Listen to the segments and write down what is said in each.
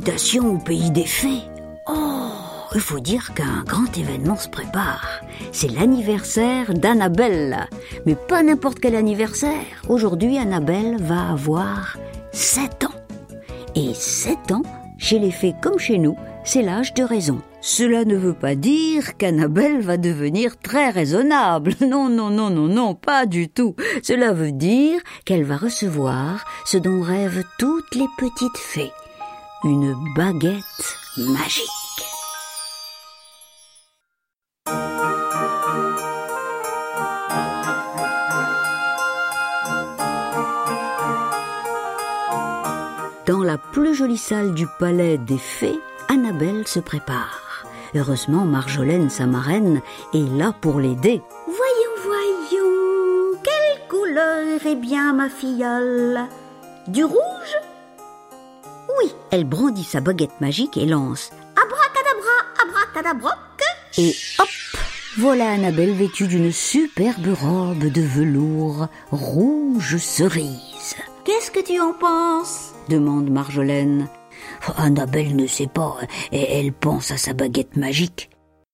Félicitations au pays des fées. Oh, il faut dire qu'un grand événement se prépare. C'est l'anniversaire d'Annabelle. Mais pas n'importe quel anniversaire. Aujourd'hui, Annabelle va avoir 7 ans. Et 7 ans, chez les fées comme chez nous, c'est l'âge de raison. Cela ne veut pas dire qu'Annabelle va devenir très raisonnable. Non, pas du tout. Cela veut dire qu'elle va recevoir ce dont rêvent toutes les petites fées. Une baguette magique. Dans la plus jolie salle du palais des fées, Annabelle se prépare. Heureusement, Marjolaine, sa marraine, est là pour l'aider. Voyons, quelle couleur est bien ma filleule? Du rouge? Oui, elle brandit sa baguette magique et lance Abracadabra, et hop, voilà Annabelle vêtue d'une superbe robe de velours rouge cerise. Qu'est-ce que tu en penses? Demande Marjolaine. Annabelle ne sait pas, et elle pense à sa baguette magique.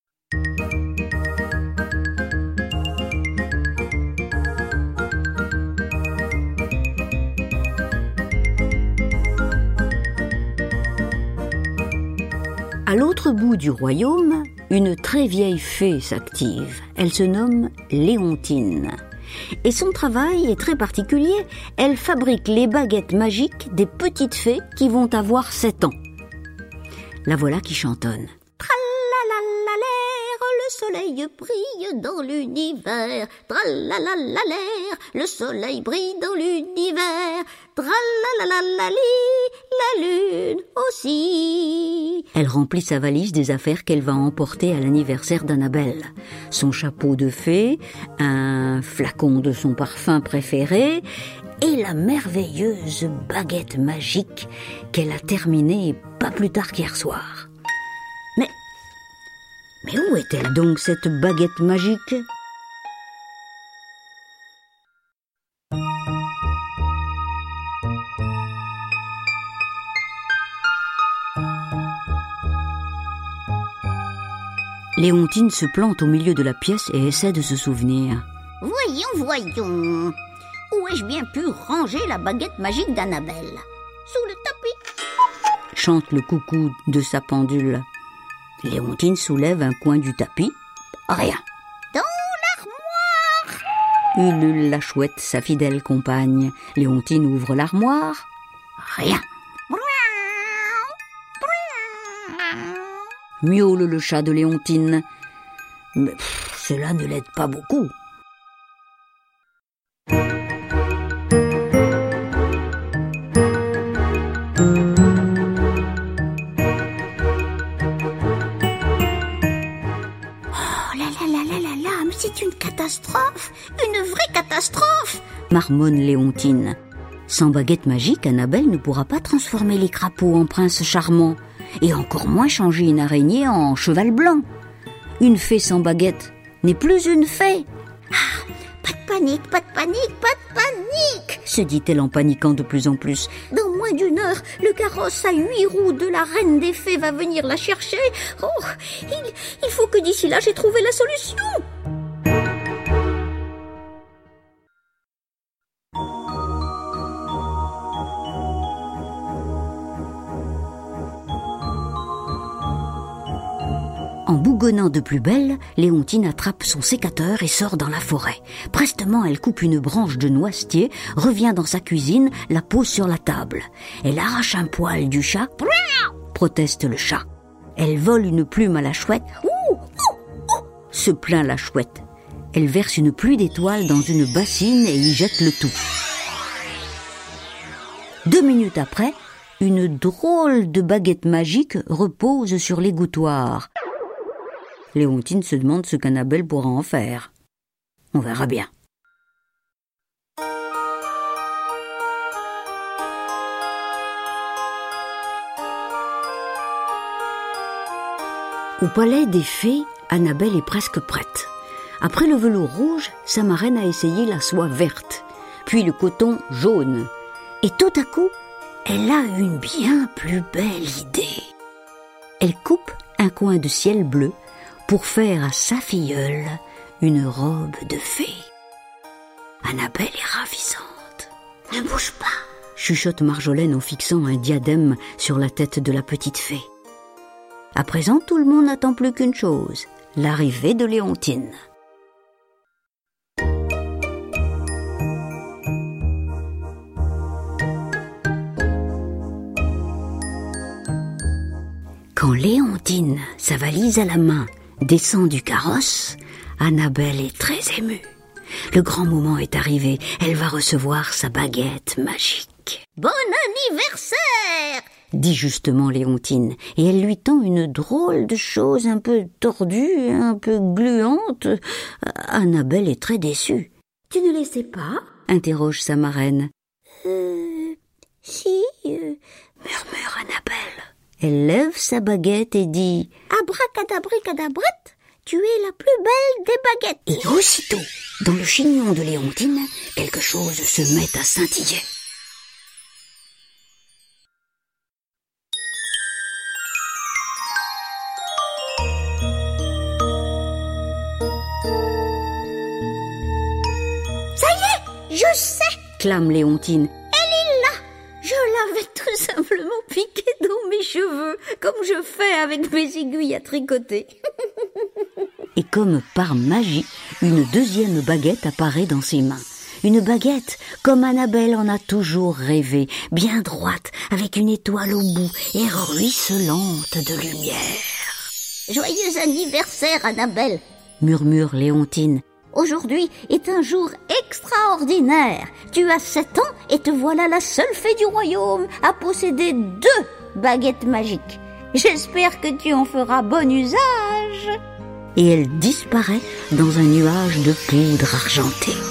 À l'autre bout du royaume, une très vieille fée s'active. Elle se nomme Léontine. Et son travail est très particulier. Elle fabrique les baguettes magiques des petites fées qui vont avoir 7 ans. La voilà qui chantonne. Tralalalalaire, le soleil brille dans l'univers. Tralalalalaire, le soleil brille dans l'univers. Tralalalali, la lune aussi. Elle remplit sa valise des affaires qu'elle va emporter à l'anniversaire d'Annabelle. Son chapeau de fée, un flacon de son parfum préféré et la merveilleuse baguette magique qu'elle a terminée pas plus tard qu'hier soir. Mais où est-elle donc, cette baguette magique ? Léontine se plante au milieu de la pièce et essaie de se souvenir. Voyons. Où ai-je bien pu ranger la baguette magique d'Annabelle? Sous le tapis. Chante le coucou de sa pendule. Léontine soulève un coin du tapis. Rien. Dans l'armoire. Ulule la chouette, sa fidèle compagne. Léontine ouvre l'armoire. Rien. Miaule le chat de Léontine. Mais cela ne l'aide pas beaucoup. Mais c'est une catastrophe, une vraie catastrophe, marmonne Léontine. Sans baguette magique, Annabelle ne pourra pas transformer les crapauds en princes charmants, et encore moins changer une araignée en cheval blanc. Une fée sans baguette n'est plus une fée. Pas de panique, se dit-elle en paniquant de plus en plus. Dans moins d'une heure, le carrosse à 8 roues de la reine des fées va venir la chercher. Oh, il faut que d'ici là j'ai trouvé la solution. En bougonnant de plus belle, Léontine attrape son sécateur et sort dans la forêt. Prestement, elle coupe une branche de noisetier, revient dans sa cuisine, la pose sur la table. Elle arrache un poil du chat, proteste le chat. Elle vole une plume à la chouette, se plaint la chouette. Elle verse une pluie d'étoiles dans une bassine et y jette le tout. 2 minutes après, une drôle de baguette magique repose sur l'égouttoir. Léontine se demande ce qu'Annabelle pourra en faire. On verra bien. Au palais des fées, Annabelle est presque prête. Après le velours rouge, sa marraine a essayé la soie verte, puis le coton jaune. Et tout à coup, elle a une bien plus belle idée. Elle coupe un coin de ciel bleu pour faire à sa filleule une robe de fée. Annabelle est ravissante. Ne bouge pas, chuchote Marjolaine en fixant un diadème sur la tête de la petite fée. À présent, tout le monde n'attend plus qu'une chose, l'arrivée de Léontine. Quand Léontine, sa valise à la main, descend du carrosse, Annabelle est très émue. Le grand moment est arrivé, elle va recevoir sa baguette magique. « Bon anniversaire !» dit justement Léontine, et elle lui tend une drôle de chose un peu tordue, un peu gluante. Annabelle est très déçue. « Tu ne les sais pas ?» interroge sa marraine. Si, murmure Annabelle. Elle lève sa baguette et dit « Abracadabricadabrette, tu es la plus belle des baguettes !» Et aussitôt, dans le chignon de Léontine, quelque chose se met à scintiller. Ça y est, je sais, clame Léontine. Elle est là. Je l'avais tout simplement piquée dans mes cheveux, comme je fais avec mes aiguilles à tricoter. Et comme par magie, une deuxième baguette apparaît dans ses mains. Une baguette comme Annabelle en a toujours rêvé, bien droite, avec une étoile au bout et ruisselante de lumière. « Joyeux anniversaire, Annabelle !» murmure Léontine. « Aujourd'hui est un jour extraordinaire. Tu as 7 ans et te voilà la seule fée du royaume à posséder 2 baguettes magiques. J'espère que tu en feras bon usage. » Et elle disparaît dans un nuage de poudre argentée.